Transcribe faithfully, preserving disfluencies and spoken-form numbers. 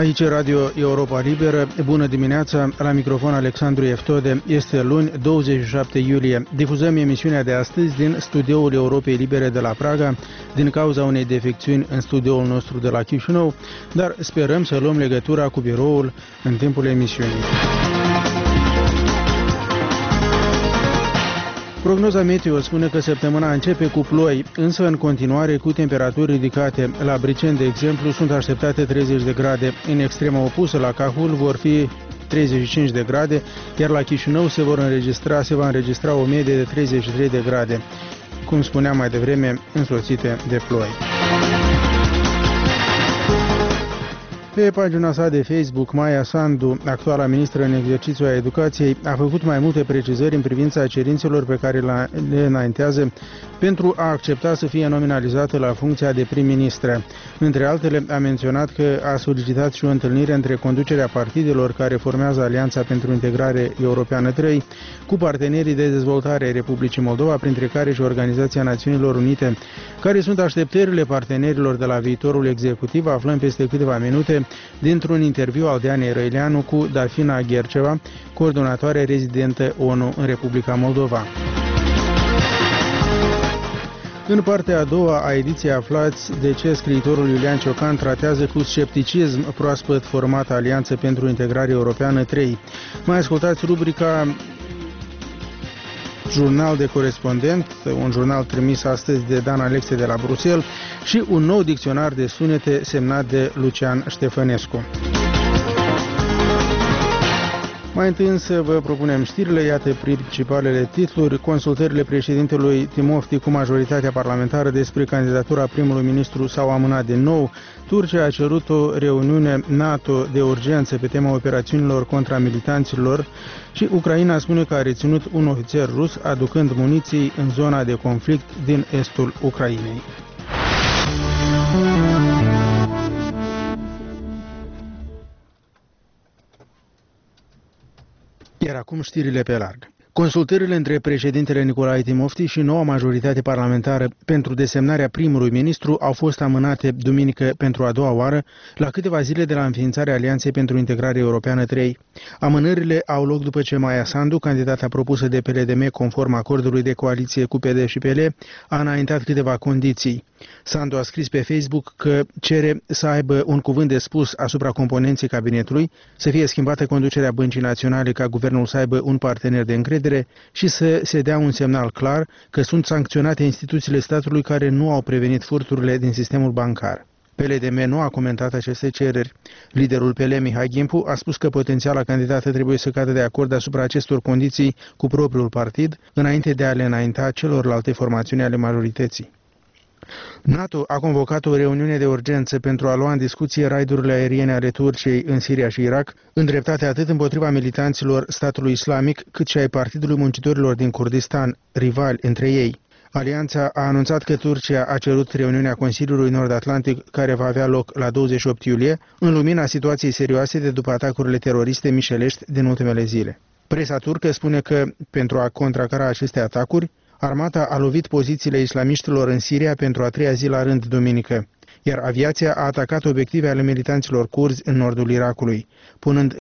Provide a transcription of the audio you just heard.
Aici Radio Europa Liberă. Bună dimineața, la microfon Alexandru Eftode. Este luni, douăzeci și șapte iulie. Difuzăm emisiunea de astăzi din studioul Europei Libere de la Praga, din cauza unei defecțiuni în studioul nostru de la Chișinău, dar sperăm să luăm legătura cu biroul în timpul emisiunii. Prognoza meteo spune că săptămâna începe cu ploi, însă în continuare cu temperaturi ridicate. La Briceni, de exemplu, sunt așteptate treizeci de grade. În extrema opusă, la Cahul, vor fi treizeci și cinci de grade, iar la Chișinău se vor înregistra, se va înregistra o medie de treizeci și trei de grade, cum spuneam mai devreme, însoțite de ploi. Pe pagina sa de Facebook, Maia Sandu, actuala ministră în exercițiu a educației, a făcut mai multe precizări în privința cerințelor pe care le înaintează pentru a accepta să fie nominalizată la funcția de prim-ministră. Între altele, a menționat că a solicitat și o întâlnire între conducerea partidelor care formează Alianța pentru Integrare Europeană trei cu partenerii de dezvoltare ai Republicii Moldova, printre care și Organizația Națiunilor Unite. Care sunt așteptările partenerilor de la viitorul executiv, aflăm peste câteva minute dintr-un interviu al Dianei Răileanu cu Darfina Gherceva, coordonatoare rezidentă ONU în Republica Moldova. În partea a doua a ediției aflați de ce scriitorul Iulian Ciocan tratează cu scepticism proaspăt formată Alianță pentru Integrare Europeană trei. Mai ascultați rubrica Jurnal de corespondent, un jurnal trimis astăzi de Dan Alexe de la Bruxelles, și un nou dicționar de sunete semnat de Lucian Ștefănescu. Mai întâi însă vă propunem știrile, iată principalele titluri. Consultările președintelui Timofti cu majoritatea parlamentară despre candidatura primului ministru s-au amânat din nou. Turcia a cerut o reuniune NATO de urgență pe tema operațiunilor contra militanților și Ucraina spune că a reținut un ofițer rus aducând muniții în zona de conflict din estul Ucrainei. Iar acum știrile pe larg. Consultările între președintele Nicolae Timofti și noua majoritate parlamentară pentru desemnarea primului ministru au fost amânate duminică pentru a doua oară, la câteva zile de la înființarea Alianței pentru Integrare Europeană trei. Amânările au loc după ce Maia Sandu, candidata propusă de P L D M conform acordului de coaliție cu P D și P L, a înaintat câteva condiții. Sandu a scris pe Facebook că cere să aibă un cuvânt de spus asupra componenței cabinetului, să fie schimbată conducerea Băncii Naționale ca guvernul să aibă un partener de încredere și să se dea un semnal clar că sunt sancționate instituțiile statului care nu au prevenit furturile din sistemul bancar. P L D M nu a comentat aceste cereri. Liderul P L, Mihai Gimpu, a spus că potențiala candidată trebuie să cadă de acord asupra acestor condiții cu propriul partid, înainte de a le înainta celorlalte formațiuni ale majorității. NATO a convocat o reuniune de urgență pentru a lua în discuție raidurile aeriene ale Turciei în Siria și Irak, îndreptate atât împotriva militanților statului islamic, cât și ai Partidului Muncitorilor din Kurdistan, rivali între ei. Alianța a anunțat că Turcia a cerut reuniunea Consiliului Nord-Atlantic, care va avea loc la douăzeci și opt iulie, în lumina situației serioase de după atacurile teroriste mișelești din ultimele zile. Presa turcă spune că, pentru a contracara aceste atacuri, armata a lovit pozițiile islamiștilor în Siria pentru a treia zi la rând duminică, iar aviația a atacat obiective ale militanților curzi în nordul Irakului, punând